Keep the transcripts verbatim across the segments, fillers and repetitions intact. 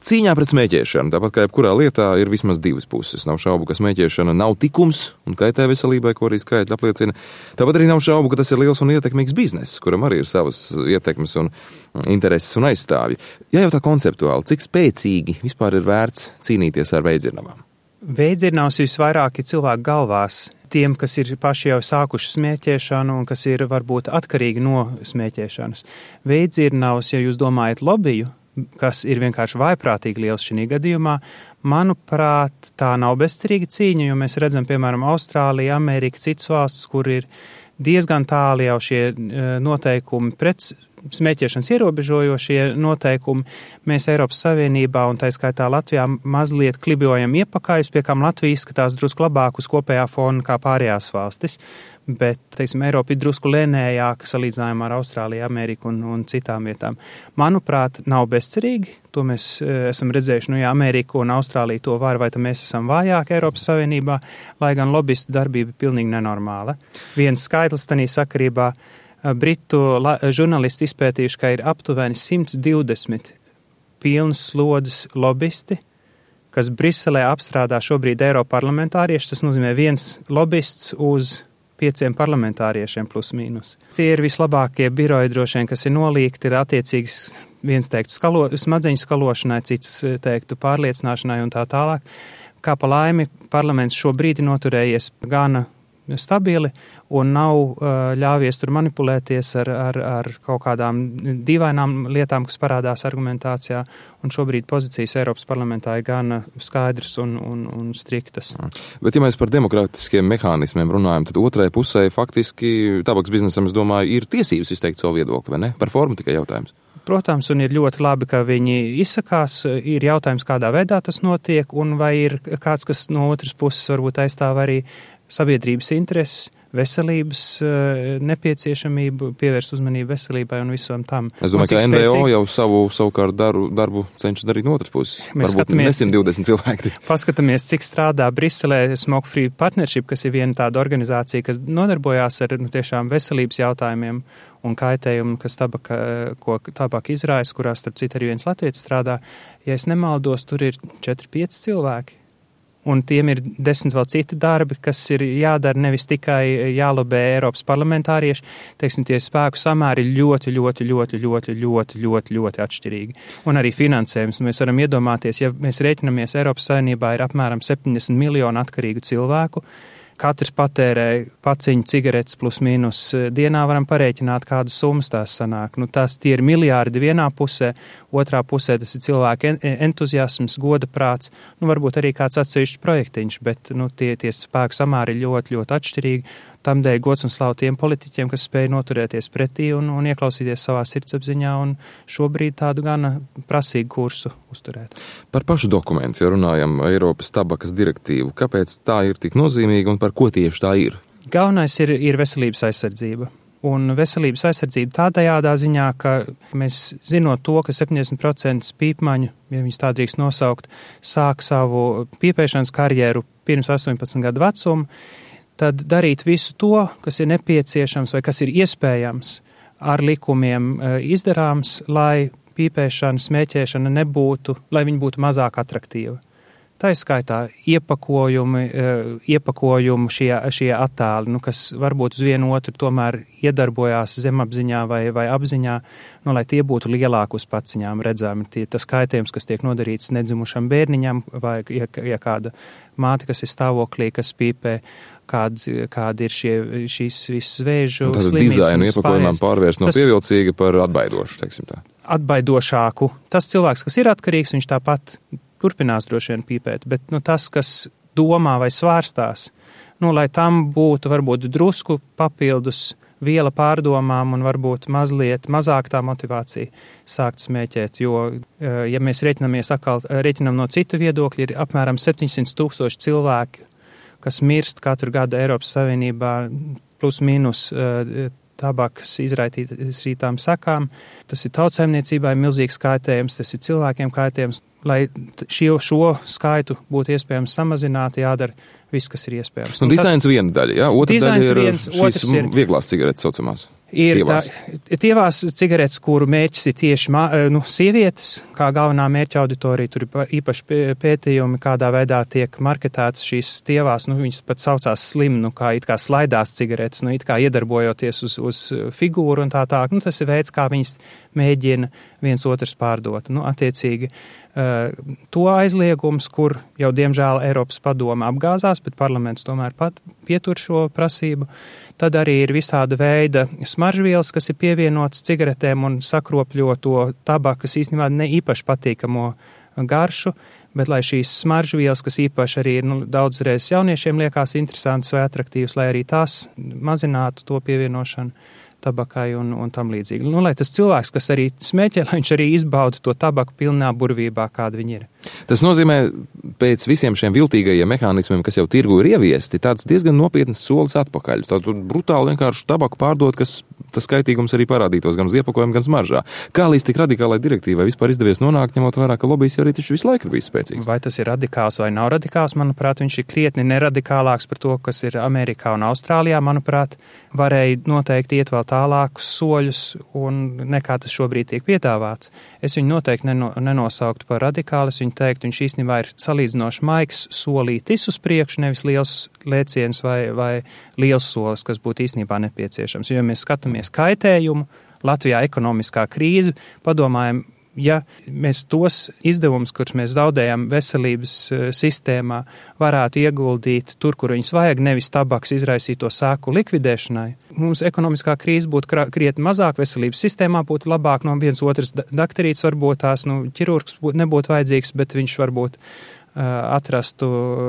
Cīņā pret smēķēšanu, tāpat kā jebkurā lietā, ir vismaz divas puses. Nav šaubu, ka smēķēšana nav tikums un kaitē veselībai, ko arī skaitļi apliecina. Tāpat arī nav šaubu, ka tas ir liels un ietekmīgs bizness, kuram arī ir savas ietekmes un intereses un aizstāvji. Ja jau tā konceptuāli, cik spēcīgi vispār ir vērts cīnīties ar veidzirnavām? Veidzirnavas visvairāk ir cilvēku galvās. Tiem, kas ir paši jau sākuši smēķēšanu un kas ir varbūt atkarīgi no smēķēšanas. Veidzirnavas, ja jūs domājat lobiju, kas ir vienkārši vaiprātīgi liels šī gadījumā, manuprāt, tā nav bezcerīga cīņa, jo mēs redzam, piemēram, Austrālija, Amerika, citas valstis, kur ir diezgan tāli jau šie noteikumi pret smēķēšanas ierobežojošie noteikumi. Mēs Eiropas Savienībā un tā skaitā Latvijā mazliet klibjojam iepakaļus, pie kām Latvija izskatās drusku labāk uz kopējā fona kā pārējās valstis. Bet, teiksim, Eiropa ir drusku lēnējāka salīdzinājumā ar Austrāliju, Ameriku un, un citām vietām. Manuprāt, nav bezcerīgi. To mēs e, esam redzējuši, nu ja Amerika un Austrālija to var, vai tad mēs esam vājāki Eiropas Savienībā, lai gan lobbyistu darbība ir pilnīgi nenormāla. Viens skaitlis tanī sakarībā Britu la, žurnālisti izpētījuši, ka ir aptuveni simt divdesmit pilnas slodzes lobbyisti, kas Briselē apstrādā šobrīd Eiroparlamentārieši. Tas nozīmē viens lobbyists uz pieciem parlamentāriešiem plus mīnus. Tie ir vislabākie biroji droši vien, kas ir nolīgti, ir attiecīgs viens teiktu skalo, smadzeņu skalošanai, cits teiktu pārliecināšanai un tā tālāk. Kā pa laimi, parlaments šobrīd ir noturējies gana stabili un nav uh, ļāvies tur manipulēties ar, ar, ar kaut kādām dīvainām lietām, kas parādās argumentācijā, un šobrīd pozīcijas Eiropas parlamentā ir gan skaidrs un, un, un striktas. Bet ja mēs par demokrātiskiem mehānismiem runājam, tad otrai pusē faktiski tabaks biznesam, es domāju, ir tiesības izteikt savu viedokli, vai ne? Par formu tikai jautājums. Protams, un ir ļoti labi, ka viņi izsakās, ir jautājums, kādā veidā tas notiek, un vai ir kāds, kas no otras puses varbūt aizstāv arī sabiedrības intereses, veselības nepieciešamību, pievērst uzmanību veselībai un visam tam. Es domāju, ka N V O jau savu savukārt darbu, darbu cenšas darīt no otras puses. Mēs Varbūt ne simt divdesmit cilvēki. Paskatāmies, cik strādā Briselē Smoke Free Partnership, kas ir viena tāda organizācija, kas nodarbojās ar nu, tiešām veselības jautājumiem un kaitējumu, kas tabaka, ko tabaka izraisa, kurā starp citu arī viens latvietis strādā. Ja es nemaldos, tur ir četri pieci cilvēki. Un tiem ir desmit vēl citi darbi, kas ir jādara, nevis tikai jālobē Eiropas parlamentārieši. Teiksim, tie spēku samēri ir ļoti, ļoti, ļoti, ļoti, ļoti, ļoti, ļoti atšķirīgi. Un arī finansējums. Mēs varam iedomāties, ja mēs rēķinamies, Eiropas Savienībā ir apmēram septiņdesmit miljonu atkarīgu cilvēku. Katrs patērē paciņu cigaretes plus mīnus dienā, varam parēķināt, kādu summas tās sanāk. Nu, tās tie ir miljārdi vienā pusē, otrā pusē tas ir cilvēka entuziasms, goda prāts, nu, varbūt arī kāds atsevišķs projektiņš, bet nu, tie, tie spēku samēri ir ļoti, ļoti atšķirīgi. Tamdēļ gods un slavu tiem politiķiem, kas spēj noturēties pretī un, un ieklausīties savā sirdsapziņā un šobrīd tādu gana prasīgu kursu uzturēt. Par pašu dokumentu, ja runājam Eiropas tabakas direktīvu, kāpēc tā ir tik nozīmīga un par ko tieši tā ir? Galvenais ir, ir veselības aizsardzība. Un veselības aizsardzība tādējādā ziņā, ka mēs zinot to, ka septiņdesmit procenti pīpmaņu, ja viņus tā drīkst nosaukt, sāk savu pīpēšanas karjeru pirms astoņpadsmit gadu vecuma, tad darīt visu to, kas ir nepieciešams vai kas ir iespējams ar likumiem izdarāms, lai pīpēšana, smēķēšana nebūtu, lai viņi būtu mazāk atraktīva. Tā ir skaitā iepakojumi, iepakojumu šie, šie attēli, nu, kas varbūt uz vienu otru tomēr iedarbojās zemapziņā vai, vai apziņā, nu, lai tie būtu lielāki uz paciņām redzami. Tie, tas kaitējums, kas tiek nodarīts nedzimušam bērniņam, vai ja, ja kāda māte, kas ir stāvoklī, kas pīpē, kādi, kādi ir šie, šīs visas vēžu slimības. Tātad dizainu iepakojumam pārvērst no tas, pievilcīga par atbaidošu, teiksim tā. Atbaidošāku. Tas cilvēks, kas ir atkarīgs, viņš tāpat turpinās droši vien pīpēt, bet nu, tas, kas domā vai svārstās, nu, lai tam būtu varbūt drusku papildus viela pārdomām un varbūt mazliet mazāk tā motivācija sākt smēķēt, jo, ja mēs rēķinamies atkal, rēķinam no cita viedokļa, ir apmēram septiņsimt tūkstoši cilvēki, kas mirst katru gadu Eiropas Savienībā plus mīnus tabakas izraisītām sekām. Tas ir tautsaimniecībai milzīgs kaitējums, tas ir cilvēkiem kaitējums. Lai šo, šo skaitu būtu iespējams samazināt, jādara viss, kas ir iespējams. Nu, dizains viena daļa, jā? Otra daļa ir viens, šīs ir vieglās cigaretes saucamās. Ir tievās. Tā, tievās cigaretes, kuru mērķis ir tieši nu, sievietes, kā galvenā mērķa auditorija. Tur ir īpaši pētījumi, kādā veidā tiek marketētas šīs tievās, nu, viņas pat saucās slim, nu, kā it kā slaidās cigaretes, nu, it kā iedarbojoties uz, uz figūru un tā tā. Nu, tas ir veids, kā viņas mēģina viens otrs pārdot. Nu, attiecīgi, to aizliegums, kur jau diemžēl Eiropas padome apgāzās, bet parlaments tomēr pat pietur šo prasību. Tad arī ir visāda veida smaržvielas, kas ir pievienotas cigaretēm un sakropļo to tabakas īstenībā ne īpaši patīkamo garšu, bet lai šīs smaržvielas, kas īpaši arī nu, daudzreiz jauniešiem liekas interesantas vai atraktīvas, lai arī tās mazinātu to pievienošanu tabakai un, un tam līdzīgi. Nu, lai tas cilvēks, kas arī smēķē, lai viņš arī izbauda to tabaku pilnā burvībā, kāda viņi ir. Tas nozīmē, pēc visiem šiem viltīgajiem mehānismiem, kas jau tirgu ir ieviesti, tāds diezgan nopietnas solis atpakaļ. Tātad brutāli vienkārši tabaku pārdot, kas tas skaitīgums arī parādītos gan uz iepakojumu, gan smaržā. Kā līdz tik radikālai direktīvai vispār izdevies nonākt, ņemot vērā, ka lobijs jau arī taču visu laiku ir bijis spēcīgs? Vai tas ir radikāls vai nav radikāls? Manuprāt, viņš ir krietni neradikālāks par to, kas ir Amerikā un Austrālijā. Manuprāt, varēja noteikti iet vēl tālākus soļus un nekā tas šobrīd tiek piedāvāts. Es viņu noteikti neno, nenosauktu par radikālu, es viņu teiktu, viņš īstenībā ir salīdzinoši maigs solītis uz priekšu, nevis liels lēciens vai, vai liels solis, kas būtu īstenībā nepieciešams. Jo mēs skatāmies kaitējumu, Latvijā ekonomiskā krīze, padomājam, ja mēs tos izdevumus, kurus mēs zaudējam veselības sistēmā, varētu ieguldīt tur, kur viņus vajag, nevis tabaks izraisīto sēku likvidēšanai, mums ekonomiskā krīze būtu krietni mazāk, veselības sistēmā būtu labāk, no viens otrs dakterīts varbūt tās, nu, ķirurgs būt, nebūtu vajadzīgs, bet viņš varbūt atrastu,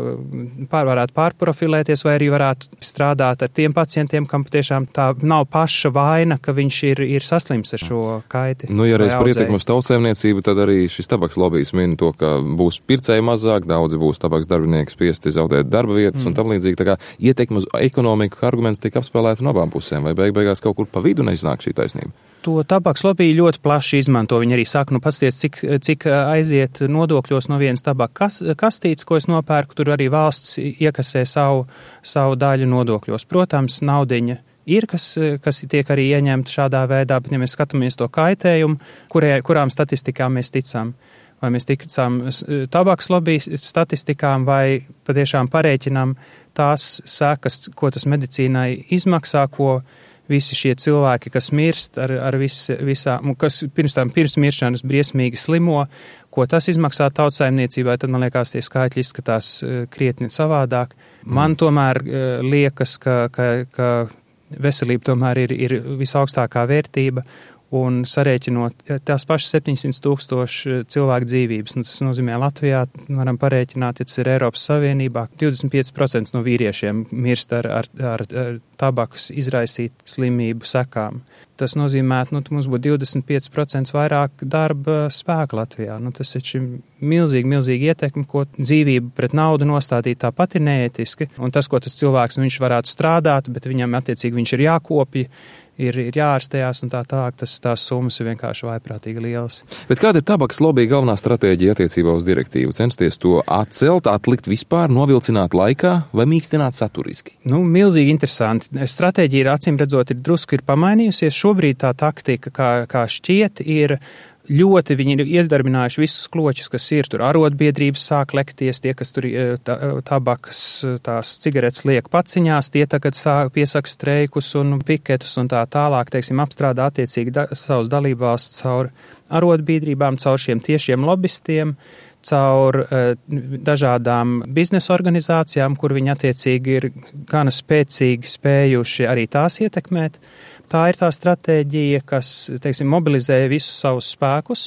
pār, varētu pārprofilēties vai arī varētu strādāt ar tiem pacientiem, kam patiešām tā nav paša vaina, ka viņš ir, ir saslims ar šo kaiti. Nu, ja reiz par ietekmu uz tautsēmniecību, tad arī šis tabaks lobijs min to, ka būs pircēji mazāk, daudzi būs tabaks darbinieki spiesti zaudēt darba vietas mm. un tam līdzīgi. Tā kā ietekme uz ekonomiku arguments tiek apspēlēta no abām pusēm, vai beig beigās kaut kur pa vidu neiznāk šī taisnība? To tabaks lobiju ļoti plaši izmanto. Viņi arī saka, nu pasties, cik, cik aiziet nodokļos no vienas tabaka kastītes, ko es nopērku, tur arī valsts iekasē savu, savu daļu nodokļos. Protams, naudiņa ir, kas, kas tiek arī ieņemta šādā veidā, bet ja mēs skatāmies to kaitējumu, kurie, kurām statistikām mēs ticam, vai mēs ticam tabaks lobiju statistikām, vai patiešām parēķinām tās sekas, ko tas medicīnai izmaksā, ko visi šie cilvēki, kas mirst ar, ar vis, visām, kas pirms tam pirms miršanas briesmīgi slimo, ko tas izmaksā tautsaimniecībai, tad man liekas, tie skaitļi izskatās krietni savādāk. Man mm. tomēr liekas, ka, ka, ka veselība tomēr ir, ir visaugstākā vērtība, un sarēķinot tās pašas septiņsimt tūkstoši cilvēku dzīvības. Nu, tas nozīmē Latvijā, varam parēķināt, ja tas ir Eiropas Savienībā, divdesmit pieci procenti no vīriešiem mirst ar, ar, ar, ar tabakas izraisīt slimību sekām. Tas nozīmē, nu, mums būtu divdesmit pieci procenti vairāk darba spēka Latvijā. Nu, tas ir milzīgi, milzīgi ietekmi, ko dzīvību pret naudu nostādīt tāpat ir neētiski. Un tas, ko tas cilvēks, nu, viņš varētu strādāt, bet viņam attiecīgi viņš ir jākopja, Ir, ir jāārstējās un tā tālāk, tas tās summas ir vienkārši vaiprātīgi lielas. Bet kāda ir tabaks lobija galvenā stratēģija attiecībā uz direktīvu? Censties to atcelt, atlikt vispār, novilcināt laikā vai mīkstināt saturiski? Nu, milzīgi interesanti. Stratēģija ir acīm redzot, ir drusku ir pamainījusies. Šobrīd tā taktika, kā, kā šķiet, ir ļoti viņi ir iedarbinājuši visus kloķus, kas ir tur. Arotbiedrības sāk lekties, tie, kas tur tā, tabakas, tās cigaretes liek paciņās, tie tagad sāk piesaka streikus un piketus un tā tālāk, teiksim, apstrādā attiecīgi da, savus dalībvalsts caur arotbiedrībām, caur šiem tiešiem lobistiem, caur uh, dažādām biznesa organizācijām, kur viņi attiecīgi ir gana spēcīgi spējuši arī tās ietekmēt. Tā ir tā stratēģija, kas, teiksim, mobilizē visus savus spēkus.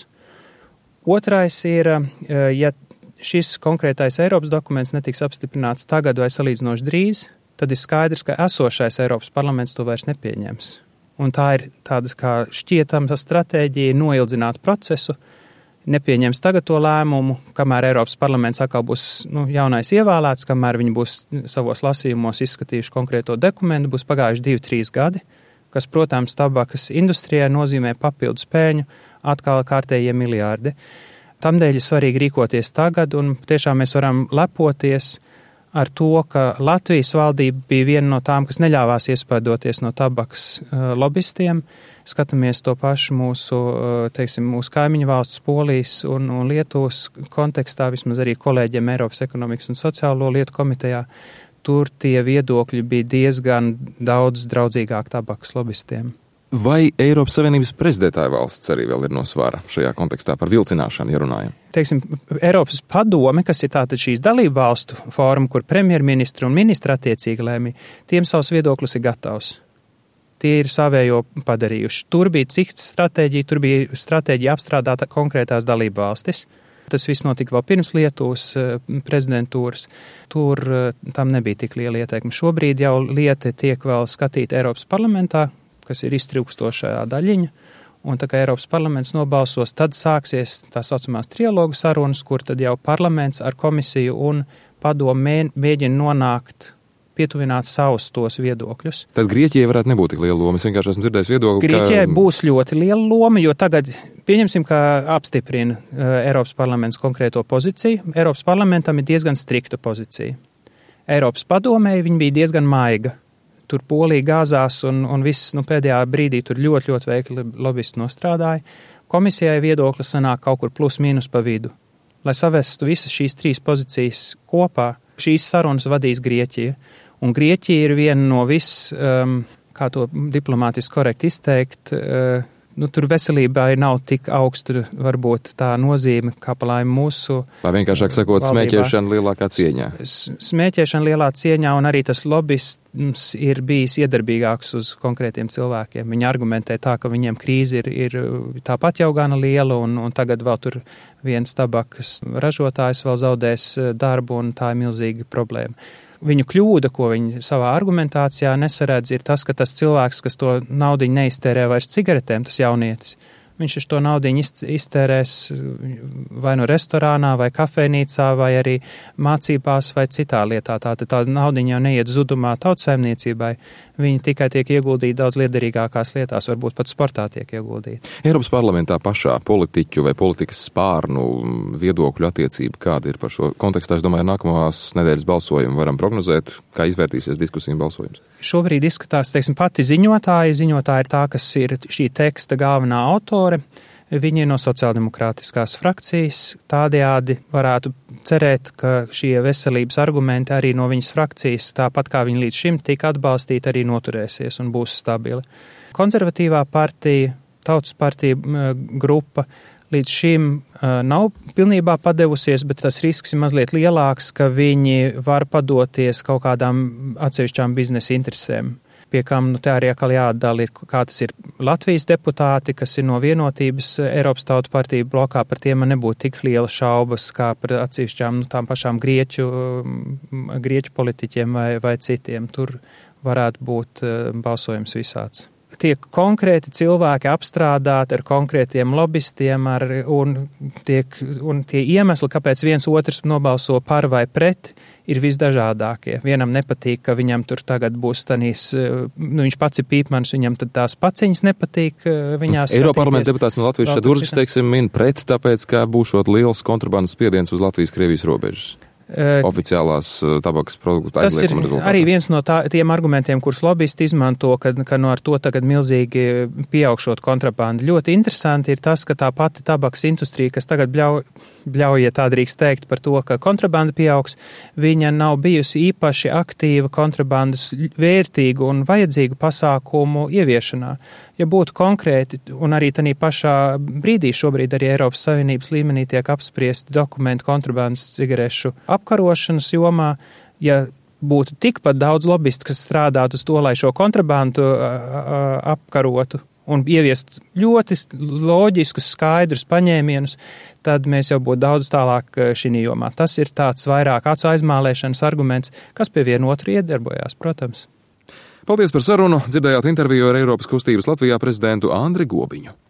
Otrais ir, ja šis konkrētais Eiropas dokuments netiks apstiprināts tagad vai salīdzinoši drīz, tad ir skaidrs, ka esošais Eiropas parlaments to vairs nepieņems. Un tā ir tāda kā šķietama stratēģija noildzināt procesu, nepieņems tagad to lēmumu, kamēr Eiropas parlaments atkal būs nu, jaunais ievēlēts, kamēr viņi būs savos lasījumos izskatījuši konkrēto dokumentu, būs pagājuši divi, trīs gadi. Kas, protams, tabakas industrijai nozīmē papildus pēļņu, atkal kārtējie miljārdi. Tamdēļ ir svarīgi rīkoties tagad, un tiešām mēs varam lepoties ar to, ka Latvijas valdība bija viena no tām, kas neļāvās iespaidoties no tabakas uh, lobistiem. Skatāmies to pašu mūsu, uh, teiksim, mūsu kaimiņu valsts Polijas un, un Lietuvas kontekstā, vismaz arī kolēģiem Eiropas ekonomikas un sociālo lietu komitejā. Tur tie viedokļi bija diezgan daudz draudzīgāk tabakas lobistiem. Vai Eiropas Savienības prezidētāja valsts arī vēl ir no svara šajā kontekstā par vilcināšanu, ja runājam? Teiksim, Eiropas padome, kas ir tātad šīs dalību valstu fóruma, kur premjerministri un ministri attiecīgi lēmī, tiem savs viedoklis ir gatavs. Tie ir savējo padarījuši. Tur bija cikts stratēģija, tur bija stratēģija apstrādāta konkrētās dalību valstis. Tas viss notika vēl pirms Lietuvas prezidentūras. Tur tam nebija tik liela ieteikuma. Šobrīd jau lieta tiek vēl skatīta Eiropas parlamentā, kas ir iztrūkstošā daļiņa, un tā kā Eiropas parlaments nobalsos, tad sāksies tā saucamās trialogu sarunas, kur tad jau parlaments ar komisiju un padomu mēģina nonākt, pietuvināt savus tos viedokļus. Tad Grieķijai varētu nebūt tik liela loma. Es vienkārši esmu dzirdējis viedokli, ka... Grieķijai būs ļoti liela loma, jo tagad, pieņemsim, ka apstiprina uh, Eiropas parlaments konkrēto pozīciju. Eiropas parlamentam ir diezgan strikta pozīcija. Eiropas padomēji viņi bija diezgan maiga. Tur Polija gāzās un, un viss, nu, pēdējā brīdī tur ļoti, ļoti veikli lobbyisti nostrādāja. Komisijai viedoklis sanāk kaut kur plus mīnus pa vidu. Lai savestu visas šīs trīs pozīcijas kopā, šīs sarunas vadīs Grieķija. Un Grieķija ir viena no viss, um, kā to diplomātiski korekti izteikt, uh, nu, tur veselībai nav tik augsta varbūt tā nozīme, kā palāja mūsu Vai vienkāršāk sakot, valdībā. Smēķēšana lielākā cieņā. Smēķēšana lielā cieņā un arī tas lobbyists ir bijis iedarbīgāks uz konkrētiem cilvēkiem. Viņi argumentē tā, ka viņiem krīze ir, ir tāpat jau gana liela un, un tagad vēl tur viens tabakas ražotājs vēl zaudēs darbu un tā ir milzīga problēma. Viņu kļūda, ko viņi savā argumentācijā nesaredz, ir tas, ka tas cilvēks, kas to naudiņu neiztērē vairs cigaretēm, tas jaunietis, viņš to naudiņu iztērēs vai no restorānā, vai kafejnīcā, vai arī mācībās, vai citā lietā. Tātad tā naudiņa jau neiet zudumā tautsaimniecībai, viņi tikai tiek ieguldīti daudz liederīgākās lietās, varbūt pat sportā tiek ieguldīti. Eiropas parlamentā pašā politiķu vai politikas spārnu viedokļu attiecība kāda ir par šo kontekstā? Es domāju, nākamās nedēļas balsojumu varam prognozēt, kā izvērtīsies diskusija un balsojums. Šobrīd izskatās, teiksim, pati ziņotāja. Ziņotāja ir tā, kas ir šī teksta galvenā autore. Viņi ir no sociāldemokrātiskās frakcijas. Tādējādi varētu cerēt, ka šie veselības argumenti arī no viņas frakcijas, tāpat kā viņi līdz šim tika atbalstīti, arī noturēsies un būs stabili. Konservatīvā partija, Tautas partija grupa līdz šim nav pilnībā padevusies, bet tas risks ir mazliet lielāks, ka viņi var padoties kaut kādām atsevišķām biznesa interesēm. Pie kam nu, tā arī atkal jāatdala, kā tas ir Latvijas deputāti, kas ir no vienotības Eiropas Tautu partiju blokā, par tiem man nebūtu tik liela šaubas, kā par atsevišķām nu, tām pašām grieķu, grieķu politiķiem vai, vai citiem. Tur varētu būt balsojums visāds. Tiek konkrēti cilvēki apstrādāti ar konkrētiem lobbystiem ar, un, tiek, un tie iemesli, kāpēc viens otrs nobalso par vai pret, ir visdažādākie. Vienam nepatīk, ka viņam tur tagad būs tanīs, nu viņš pats ir pīpmanis, viņam tad tās paciņas nepatīk viņās. Eiroparlamenta deputāts no Latvijas Šadurskas, teiksim, min pret, tāpēc, ka būšot liels kontrabandas spiediens uz Latvijas-Krievijas robežas. Oficiālās tabakas produktu aizlieguma rezultātā. Tas ir arī viens no tā, tiem argumentiem, kurus lobbyisti izmanto, ka, ka no ar to tagad milzīgi pieaugšot kontrabandu. Ļoti interesanti ir tas, ka tā pati tabakas industrija, kas tagad bļauj, bļauj, ja tā drīkst teikt par to, ka kontrabanda pieaugs, viņa nav bijusi īpaši aktīva kontrabandas vērtīgu un vajadzīgu pasākumu ieviešanā. Ja būtu konkrēti, un arī tanī pašā brīdī šobrīd arī Eiropas Savienības līmenī tiek apspriesti dokumenti kontrabandas cigarešu apkarošanas jomā, ja būtu tikpat daudz lobbyistu, kas strādātu uz to, lai šo kontrabandu apkarotu un ieviestu ļoti loģiskus, skaidrus paņēmienus, tad mēs jau būtu daudz tālāk šī jomā. Tas ir tāds vairāk acu aizmālēšanas arguments, kas pie vienu otru iedarbojās, protams. Paldies par sarunu. Dzirdējāt interviju ar Eiropas kustības Latvijā prezidentu Andri Gobiņu.